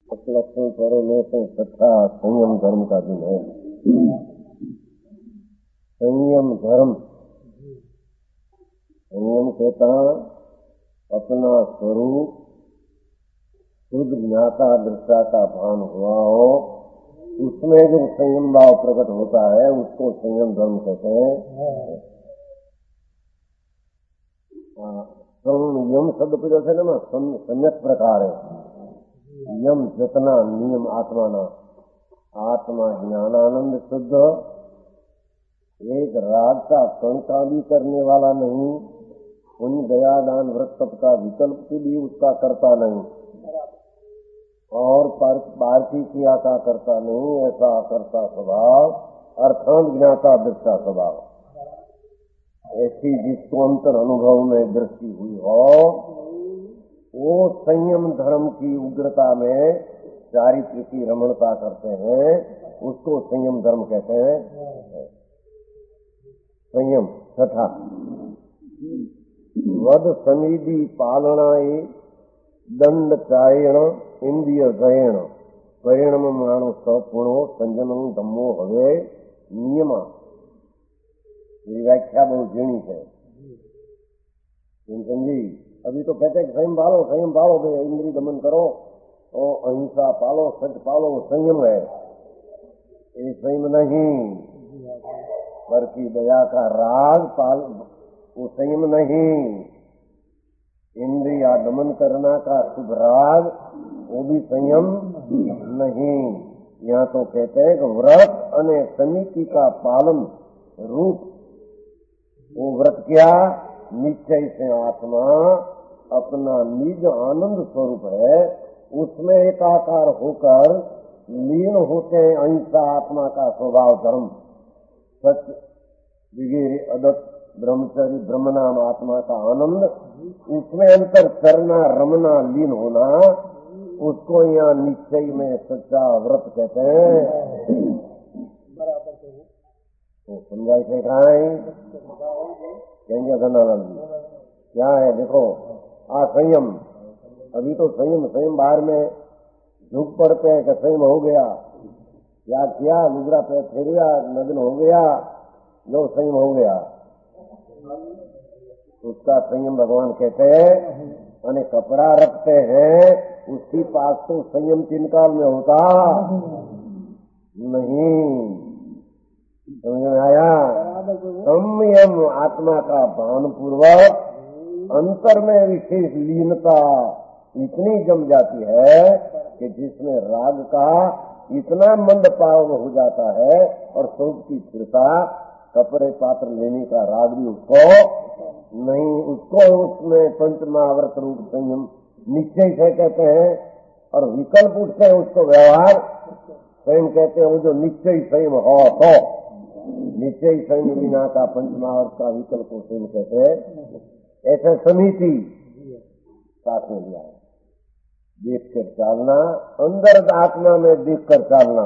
लक्षण करो में तो सच्चा संयम धर्म का दिन है। संयम धर्म, संयम कहता अपना स्वरूप शुद्ध ज्ञाता दृष्टा का भान हुआ हो, उसमें जो संयम भाव प्रकट होता है उसको संयम धर्म कहते हैं। संयम शब्द पे जैसे ना सम्यक प्रकार है। यम जतना नियम आत्मा ना, आत्मा ज्ञानानंद शुद्ध, एक राग का कण का भी करने वाला नहीं, उन दया दान व्रत तप का विकल्प की भी उसका करता नहीं, और पार्थी क्रिया का करता नहीं, ऐसा करता स्वभाव अर्थात ज्ञाता दृष्टा स्वभाव। ऐसी जिसको अंतर अनुभव में दृष्टि हुई हो, वो संयम धर्म की उग्रता में चारित्र की रमणता करते हैं, उसको संयम धर्म कहते हैं। संयम छठा, वध समिधि पालनाए दंड चायण इंद्रिय जयण परिणम मानो सपुणो संजनो धम्मो हवे नियमा। ये व्याख्या बहुत जीणी है समझी। अभी तो कहते हैं संयम पालो भाई, इंद्रिय दमन करो और अहिंसा पालो, सच पालो, वो संयम है। ये संयम नहीं, बल्कि दया का राग पाल, वो संयम नहीं। इंद्रिया दमन करना का शुभ राग, वो भी संयम नहीं। यहाँ तो कहते हैं कि व्रत अने समिति का पालन रूप, वो व्रत क्या निश्चय से आत्मा अपना निज आनंद स्वरूप है, उसमें एकाकार होकर लीन होते हैं। अहिंसा आत्मा का स्वभाव धर्म, सत्य वगैरह अदत ब्रह्मचर्य ब्रह्म नाम आत्मा का आनंद, उसमें अंतर करना, रमना, लीन होना, उसको यहाँ निश्चय में सच्चा व्रत कहते हैं। तो समझाई थे कहा कहेंगे धनानंद क्या है? देखो संयम, अभी तो संयम बाहर में झुक पड़ते हैं कि संयम हो गया, या किया लुगड़ा पे फेरिया, नग्न हो गया, जो संयम हो गया उसका संयम भगवान कहते हैं। अने कपड़ा रखते हैं, उसकी पास तो संयम चिनकाल में होता नहीं। समझ में आया? संयम आत्मा का भान पूर्वक अंतर में विशेष लीनता इतनी जम जाती है कि जिसमें राग का इतना मंद पाव हो जाता है, और स्वरूप की स्थिरता, कपड़े पात्र लेने का राग भी उसको नहीं, उसको उसमें पंचमावर्त रूप संयम निश्चय से कहते हैं। और विकल्प उठते हैं उसको व्यवहार स्वयं कहते हैं। वो जो निश्चय संयम हो तो निश्चय संयम बिना का पंचमावर्त का विकल्प स्वयं कहते हैं। ऐसा समिति साथ में लिया है, देख कर चालना, अंदर आत्मा में देख कर चालना।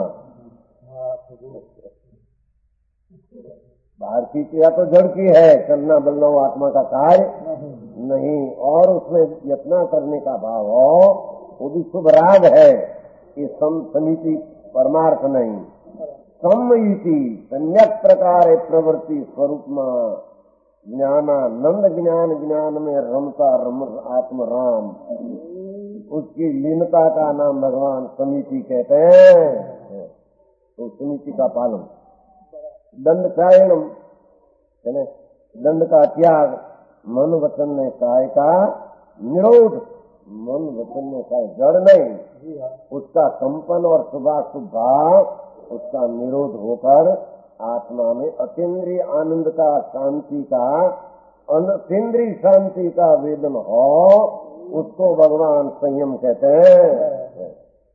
बाहर की क्रिया तो जड़ की है, चलना बलना वो आत्मा का कार्य नहीं, और उसमें यत्न करने का भाव हो, वो भी शुभ राग है। ये समिति परमार्थ नहीं। सम्यति सम्यक प्रकार प्रवृत्ति स्वरूप में ज्ञानानंद, ज्ञान में रमता आत्म राम, उसकी लीनता का नाम भगवान समिति कहते हैं। तो समिति का पालन, दंड चायणम, दंड का त्याग, मन वचन ने काय का निरोध, मन वचन ने काय जड़ नहीं, उसका कंपन और शुभाशुभ भाव, उसका निरोध होकर आत्मा में अतीन्द्रिय आनंद का, शांति का, अतीन्द्रिय शांति का वेदन हो, उसको भगवान संयम कहते हैं।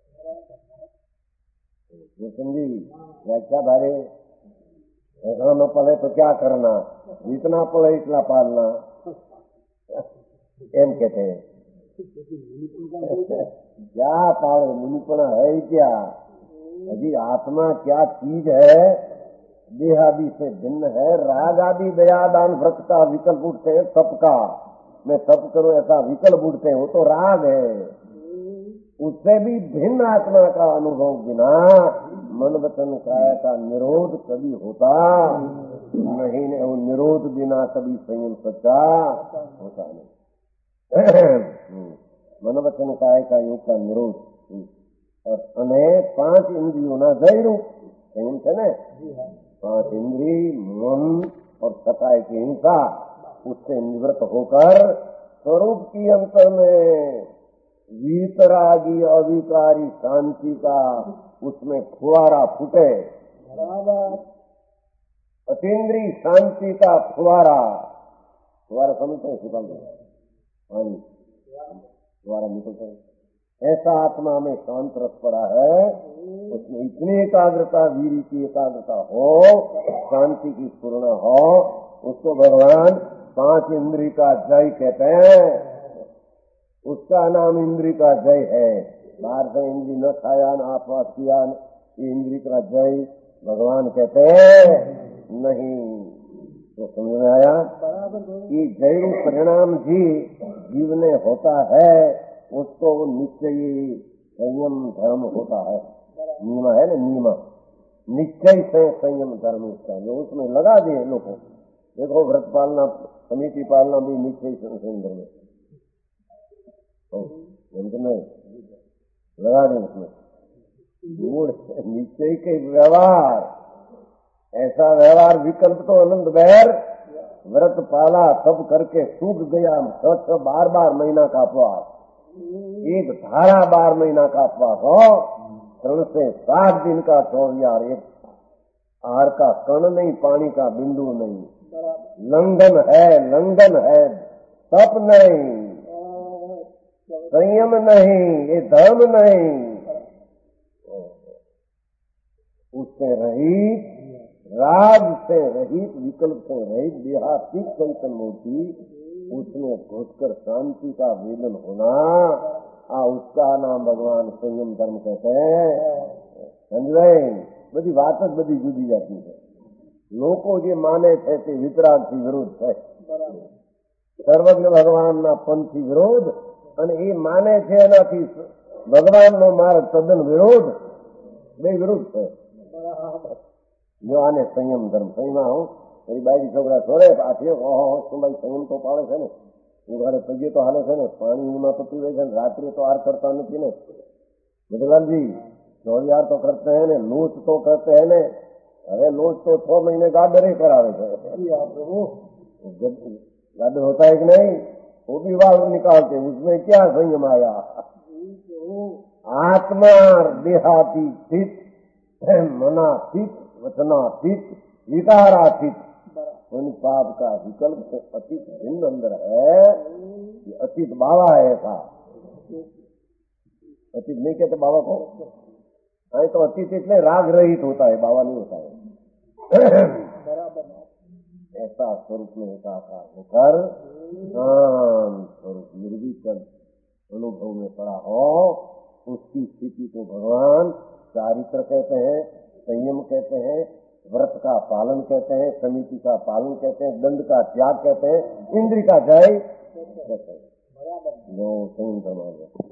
समझी व्याख्या भारे? ऐसा न पढ़े तो क्या करना, जितना पढ़े इतना पालना, एम कहते हैं। क्या पाले, मुनिपना है क्या? अभी आत्मा क्या चीज है, देह आदि से भिन्न है। राग आदि दयादान व्रत का विकल्प उठते हैं, तप का, मैं तप करूं ऐसा विकल्प उठते हैं, वो तो राग है। उससे भी भिन्न आत्मा का अनुभव बिना मन वचन काया का निरोध कभी होता नहीं। वो निरोध बिना कभी संयम सच्चा होता नहीं। मन वचन काया का योग का निरोध और अने 5 इंद्रियों ना जयरू संयम है न, 5 इंद्री मन और सताए की हिंसा उससे निवृत्त होकर स्वरूप की अंतर में वीतरागी अविकारी शांति का उसमें फुवारा फूटे। अतीन्द्रिय शांति का फुवारा समझते हैं सुकाल फुवारा निकलते हैं। ऐसा आत्मा में शांत रस पड़ा है, उसमें इतनी एकाग्रता वीर की एकाग्रता हो, शांति की स्फुरना हो, उसको भगवान 5 इंद्रिय का जय कहते हैं। उसका नाम इंद्रिय का जय है। बाहर से इंद्रिय न खाया न आसपास किया, ये इंद्रिय का जय भगवान कहते हैं नहीं। तो समझ में आया कि जय परिणाम जी जीवने होता है, उसको निश्चयी संयम धर्म होता है। नियम है ना, नियम निश्चय से संयम धर्म उसका जो उसमें लगा दिए लोगों। देखो व्रत पालना, समिति पालना भी निश्चय संयम धर्म नहीं लगा दें उसमें मूड निश्चय के व्यवहार। ऐसा व्यवहार विकल्प तो अनंत बैर व्रत पाला तब करके सूख गया 12 महीना का अपवास, एक धारा 12 महीना का अपवास हो, 3 से 7 दिन का 24 एक आहार का कण नहीं, पानी का बिंदु नहीं, लंघन है तप नहीं, संयम नहीं, ये धर्म नहीं। उससे रहित, राग से रहित, विकल्प से रहित देहातीत चैतन्य मूर्ति, उसमें घुसकर शांति का वेदन होना, उसका नाम भगवान संयम धर्म कहते हैं। समझे? बड़ी बात बड़ी जुदी जाती है। लोको जे माने थे ते वितराग थी विरोध है। सर्वज्ञ भगवान ना पंथी विरोध અને એ માને છે એનાથી ભગવાનનો માર્ગ તદ્દન વિરોધ, બે વિરુદ્ધ છે। જો આને સંયમ ધર્મ સંયમ હું મારી બાઈ છોકરા છોડે પાછી શું ભાઈ સંયમ તો પાડે છે ને, હું ઘરે પગે તો હાલે છે ને, પાણી ઊંઘમાં તો પીવે છે ને, રાત્રે તો આર करता નથી ને। બદલાલજી ચોરિયાર તો करते हैं ने, लूट तो करते हैं ने। अरे लूट तो 6 महीने गाडर ही करावे છે। गाडर होता है कि नहीं, वो भी वाल निकालते, उसमें क्या संयम आया। आत्मा देहातीत, मनातीत, वचनातीत, विकारातीत, उन पाप का विकल्प से अतीत भिन्न अंदर है। ये अतीत बाबा है ऐसा, अतीत नहीं कहते बाबा को, नहीं तो अतीत इतने राग रहित होता है, बाबा नहीं होता है। ऐसा स्वरूप में एकाकार होकर स्वरूप निर्विकल्प अनुभव में पड़ा हो, उसकी स्थिति को भगवान चारित्र कहते हैं, संयम कहते हैं, व्रत का पालन कहते हैं, समिति का पालन कहते हैं, दंड का त्याग कहते हैं, इंद्रिय का जय कहते हैं। जो संयम